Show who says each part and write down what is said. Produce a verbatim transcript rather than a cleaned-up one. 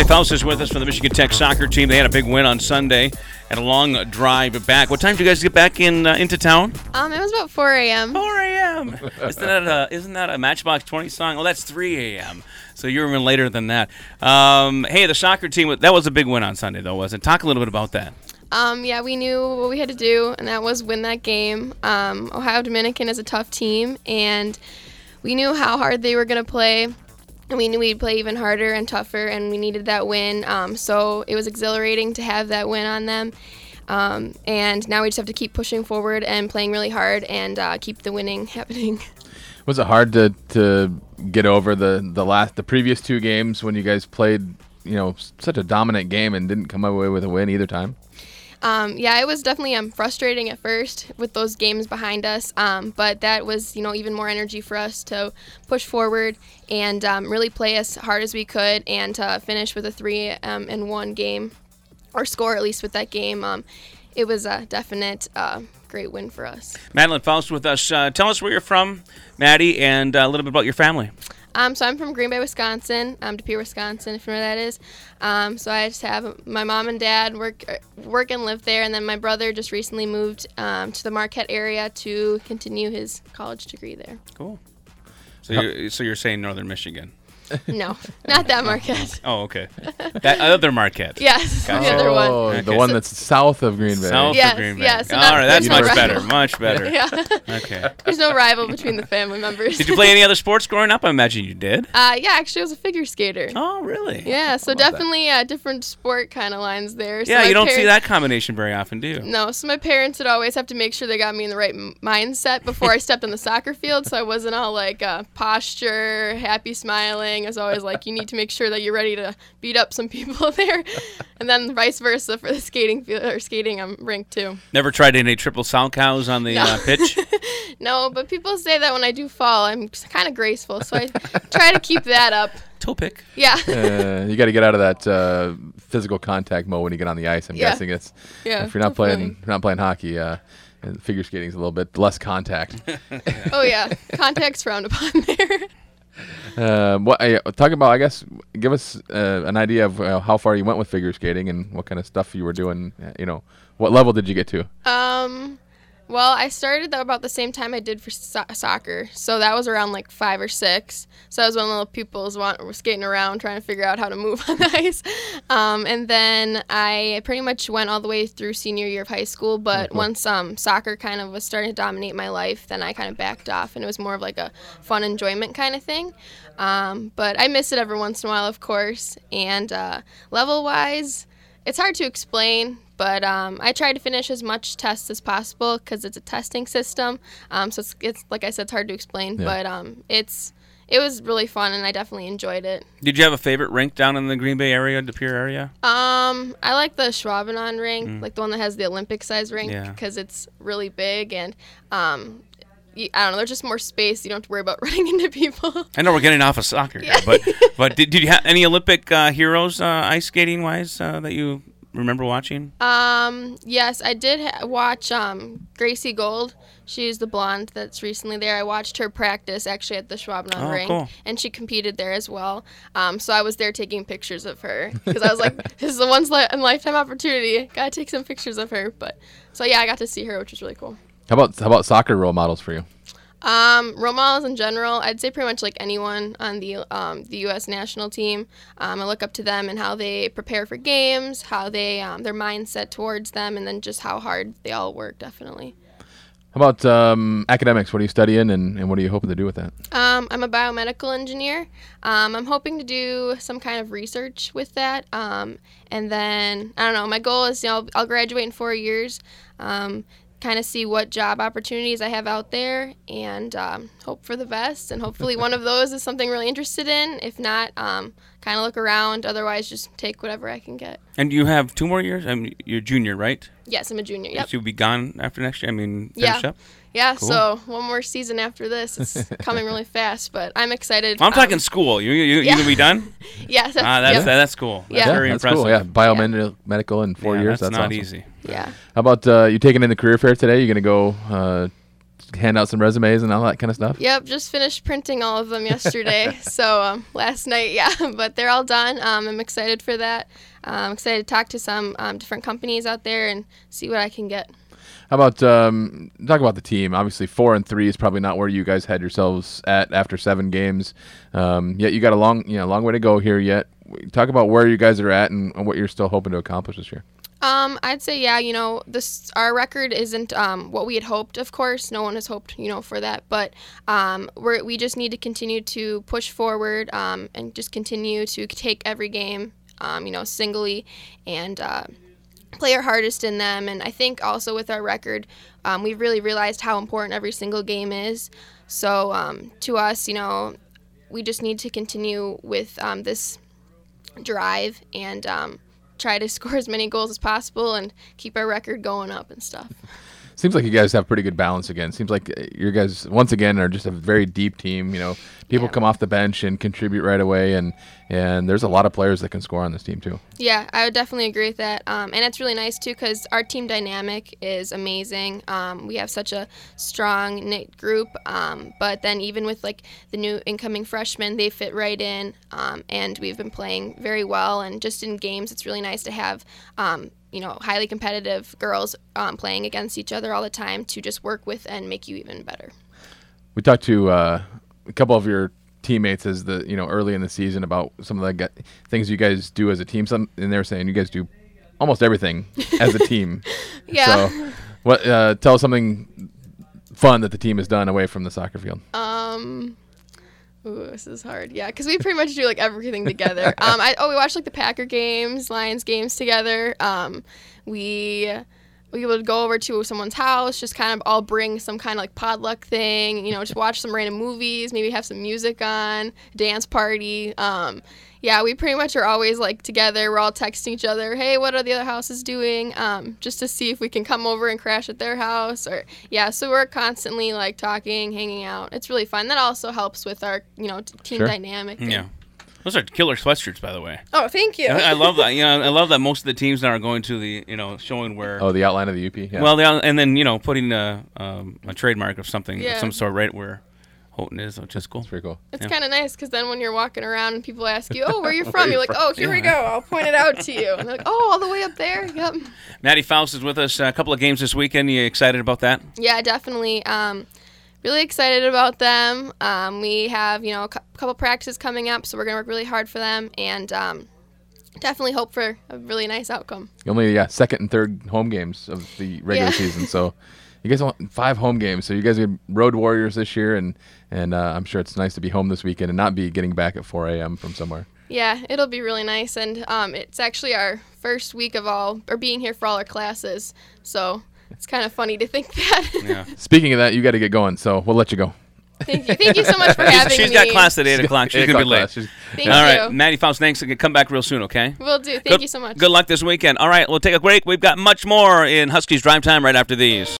Speaker 1: Maddie Faust is with us from the Michigan Tech soccer team. They had a big win on Sunday and a long drive back. What time did you guys get back in uh, into town?
Speaker 2: Um, it was about four a.m.
Speaker 1: four a.m. Isn't that a, isn't that a Matchbox twenty song? Oh, that's three a.m. So you're even later than that. Um, hey, the soccer team, that was a big win on Sunday, though, wasn't it? Talk a little bit about that.
Speaker 2: Um, yeah, we knew what we had to do, and that was win that game. Um, Ohio Dominican is a tough team, and we knew how hard they were going to play, and we knew we'd play even harder and tougher, and we needed that win. Um, so it was exhilarating to have that win on them. Um, and now we just have to keep pushing forward and playing really hard and uh, keep the winning happening.
Speaker 3: Was it hard to, to get over the, the last the previous two games when you guys played, you know, such a dominant game and didn't come away with a win either time?
Speaker 2: Um, yeah, it was definitely um, frustrating at first with those games behind us, um, but that was, you know, even more energy for us to push forward and um, really play as hard as we could and to finish with a three um, and one game, or score at least with that game. Um, it was a definite uh, great win for us.
Speaker 1: Madeline Faust with us. Uh, tell us where you're from, Maddie, and uh, a little bit about your family.
Speaker 2: Um, so I'm from Green Bay, Wisconsin, um, De Pere, Wisconsin, if you know where that is. Um, so I just have my mom and dad work work and live there, and then my brother just recently moved um, to the Marquette area to continue his college degree there.
Speaker 1: Cool. So you're, so you're saying Northern Michigan?
Speaker 2: No, not that Marquette.
Speaker 1: Oh, okay. That other Marquette.
Speaker 2: Yes,
Speaker 1: Gotcha.
Speaker 2: the other one.
Speaker 3: Oh,
Speaker 1: Okay.
Speaker 3: the one that's south of Green Bay.
Speaker 1: South
Speaker 2: Yes,
Speaker 1: of Green Bay.
Speaker 2: yes, so
Speaker 1: All
Speaker 2: not-
Speaker 1: right, that's
Speaker 2: there's no
Speaker 1: much better.
Speaker 2: rival.
Speaker 1: Much better.
Speaker 2: Yeah.
Speaker 1: Okay.
Speaker 2: There's no rival between the family members.
Speaker 1: Did you play any other sports growing up? I imagine you did.
Speaker 2: Uh, yeah, actually, I was a figure skater.
Speaker 1: Oh, really?
Speaker 2: Yeah, so
Speaker 3: about that?
Speaker 2: definitely uh, different sport kind of lines there. So
Speaker 1: Yeah,
Speaker 2: my
Speaker 1: you don't see
Speaker 2: parents-
Speaker 1: that combination very often, do you?
Speaker 2: No, so my parents would always have to make sure they got me in the right m- mindset before I stepped on the soccer field, so I wasn't all like uh, posture, happy, smiling. I was always like, you need to make sure that you're ready to beat up some people there, and then vice versa for the skating field or skating um, rink too.
Speaker 1: Never tried any triple sow cows on the
Speaker 2: No.
Speaker 1: uh, pitch?
Speaker 2: No, but people say that when I do fall, I'm kind of graceful, so I try to keep that up.
Speaker 1: Toe pick.
Speaker 2: Yeah.
Speaker 3: Uh, you got to get out of that uh, physical contact mode when you get on the ice. I'm
Speaker 2: Yeah.
Speaker 3: guessing it's
Speaker 2: Yeah,
Speaker 3: if you're not
Speaker 2: definitely.
Speaker 3: playing not playing hockey. Uh, and figure skating's a little bit less contact.
Speaker 2: Oh yeah, contact's frowned upon there.
Speaker 3: Um, what uh, talk about? I guess give us uh, an idea of uh, how far you went with figure skating and what kind of stuff you were doing. Uh, you know, what level did you get to?
Speaker 2: Um, well, I started though about the same time I did for so- soccer, so that was around like five or six. So I was one of the little pupils want- were skating around trying to figure out how to move on the ice. Um, and then I pretty much went all the way through senior year of high school. But
Speaker 3: cool.
Speaker 2: once um, soccer kind of was starting to dominate my life, then I kind of backed off, and it was more of like a fun enjoyment kind of thing. Um, but I miss it every once in a while, of course. And uh, level-wise, it's hard to explain, but um, I try to finish as much tests as possible because it's a testing system. Um, so it's, it's like I said, it's hard to explain,
Speaker 3: Yeah.
Speaker 2: but um, it's it was really fun and I definitely enjoyed it.
Speaker 1: Did you have a favorite rink down in the Green Bay area, De Pere area?
Speaker 2: Um, I like the Schwabenon rink, like the one that has the Olympic size rink,
Speaker 1: Yeah.
Speaker 2: because it's really big and um, you, I don't know, there's just more space. You don't have to worry about running into people.
Speaker 1: I know we're getting off of soccer here, but but did, did you have any Olympic uh, heroes uh, ice skating wise uh, that you remember watching?
Speaker 2: Um, yes, I did ha- watch um, Gracie Gold. She's the blonde that's recently there. I watched her practice actually at the Schwabenon
Speaker 1: Oh,
Speaker 2: rink,
Speaker 1: cool.
Speaker 2: and she competed there as well. Um, so I was there taking pictures of her because I was like, this is a once li- in lifetime opportunity. Gotta take some pictures of her. But so yeah, I got to see her, which was really cool.
Speaker 3: How about how about soccer role models for you?
Speaker 2: Um, role models in general, I'd say pretty much like anyone on the um, the U S national team. Um, I look up to them and how they prepare for games, how they um, their mindset towards them, and then just how hard they all work. Definitely.
Speaker 3: How about um, academics? What are you studying, and, and what are you hoping to do with that?
Speaker 2: Um, I'm a biomedical engineer. Um, I'm hoping to do some kind of research with that. Um, and then, I don't know, my goal is, you know, I'll, I'll graduate in four years, um, kind of see what job opportunities I have out there, and um, hope for the best. And hopefully one of those is something really interested in. If not, um, kind of look around. Otherwise, just take whatever I can get.
Speaker 1: And you have two more years? I mean, you're junior, right?
Speaker 2: Yes, I'm a junior. Yep.
Speaker 1: So you'll be gone after next year? I mean, finish
Speaker 2: Yeah.
Speaker 1: up?
Speaker 2: Yeah,
Speaker 1: Cool.
Speaker 2: so one more season after this. It's coming really fast, but I'm excited.
Speaker 1: I'm talking
Speaker 2: Um,
Speaker 1: school. You you, you
Speaker 2: yeah.
Speaker 1: gonna be done?
Speaker 2: Yeah, that's,
Speaker 1: Ah, that's
Speaker 2: yep.
Speaker 1: that's cool. That's
Speaker 2: Yeah.
Speaker 1: very
Speaker 3: that's
Speaker 1: impressive.
Speaker 3: cool. Yeah, biomedical in four
Speaker 1: Yeah,
Speaker 3: years.
Speaker 1: That's,
Speaker 3: That's,
Speaker 1: not
Speaker 3: awesome.
Speaker 1: easy.
Speaker 2: yeah.
Speaker 3: How about uh, you taking in the career fair today? You gonna go uh, hand out some resumes and all that kind of stuff?
Speaker 2: Yep, just finished printing all of them yesterday. so um, last night, yeah, but they're all done. Um, I'm excited for that. Uh, I'm excited to talk to some um, different companies out there and see what I can get.
Speaker 3: How about um, talk about the team? Obviously, four and three is probably not where you guys had yourselves at after seven games. Um, yet you got a long, you know, long way to go here. Yet, talk about where you guys are at and, and what you're still hoping to accomplish this year.
Speaker 2: Um, I'd say, yeah, you know, this our record isn't um, what we had hoped, of course. No one has hoped, you know, for that. But um, we're, we just need to continue to push forward um, and just continue to take every game, um, you know, singly and uh, play our hardest in them. And I think also with our record, um, we've really realized how important every single game is. So um, to us, you know, we just need to continue with um, this drive and um, try to score as many goals as possible and keep our record going up and stuff.
Speaker 3: Seems like you guys have pretty good balance again. Seems like uh, you guys, once again, are just a very deep team. You know, people
Speaker 2: Yeah.
Speaker 3: come off the bench and contribute right away, and and there's a lot of players that can score on this team too.
Speaker 2: Yeah, I would definitely agree with that. Um, and it's really nice, too, because our team dynamic is amazing. Um, we have such a strong knit group. Um, but then even with, like, the new incoming freshmen, they fit right in. Um, and we've been playing very well. And just in games, it's really nice to have, um, you know, highly competitive girls um, playing against each other all the time to just work with and make you even better.
Speaker 3: We talked to uh, a couple of your teammates as the you know early in the season about some of the gu- things you guys do as a team. Some and they were saying you guys do almost everything as a team.
Speaker 2: Yeah.
Speaker 3: So, what? Uh, tell us something fun that the team has done away from the soccer field.
Speaker 2: Um, ooh, this is hard. Yeah, because we pretty much do like everything together. um, I oh we watch like the Packer games, Lions games together. Um, we we would go over to someone's house, just kind of all bring some kind of like potluck thing. You know, just watch some random movies, maybe have some music on, dance party. Um, yeah, we pretty much are always like together. We're all texting each other, hey, what are the other houses doing? Um, just to see if we can come over and crash at their house. Or yeah, so we're constantly like talking, hanging out. It's really fun. That also helps with our you know t- team
Speaker 3: Sure.
Speaker 2: dynamic.
Speaker 1: Yeah. Those are killer sweatshirts, by the way.
Speaker 2: Oh, thank you.
Speaker 1: I I love that. You know, I love that most of the teams now are going to the, you know, showing where.
Speaker 3: Oh, the outline of the U P. Yeah.
Speaker 1: Well, they, and then you know, putting a, um, a trademark of something,
Speaker 2: Yeah.
Speaker 1: of some sort, right where Houghton is, which is cool.
Speaker 3: it's pretty cool.
Speaker 2: It's
Speaker 1: Yeah.
Speaker 2: kind of nice because then when you're walking around and people ask you, oh, where you from? You're like, oh, here we go. I'll point it out to you. And they're like, oh, all the way up there? Yep.
Speaker 1: Maddie Faust is with us. A couple of games this weekend. You excited about that?
Speaker 2: Yeah, definitely. Um, really excited about them. Um, we have, you know, a cou- couple practices coming up, so we're going to work really hard for them and um, definitely hope for a really nice outcome.
Speaker 3: Only yeah, second and third home games of the regular
Speaker 2: Yeah.
Speaker 3: season. So you guys want five home games. So you guys are road warriors this year, and and uh, I'm sure it's nice to be home this weekend and not be getting back at four a.m. from somewhere.
Speaker 2: Yeah, it'll be really nice. And um, it's actually our first week of all, or being here for all our classes. So it's kind of funny to think that.
Speaker 1: Yeah.
Speaker 3: Speaking of that, you got to get going, so we'll let you go.
Speaker 2: Thank you. Thank you so much for having
Speaker 1: She's
Speaker 2: me.
Speaker 1: got class at eight o'clock. She's
Speaker 3: Eight
Speaker 1: going to be
Speaker 3: o'clock
Speaker 1: late.
Speaker 3: class. She's-
Speaker 2: Thank
Speaker 1: All
Speaker 2: you.
Speaker 1: right, Maddie Faust, thanks. Come back real soon, okay?
Speaker 2: Will do. Thank
Speaker 1: Good-
Speaker 2: you so much.
Speaker 1: Good luck this weekend. All right, we'll take a break. We've got much more in Huskies Drive Time right after these.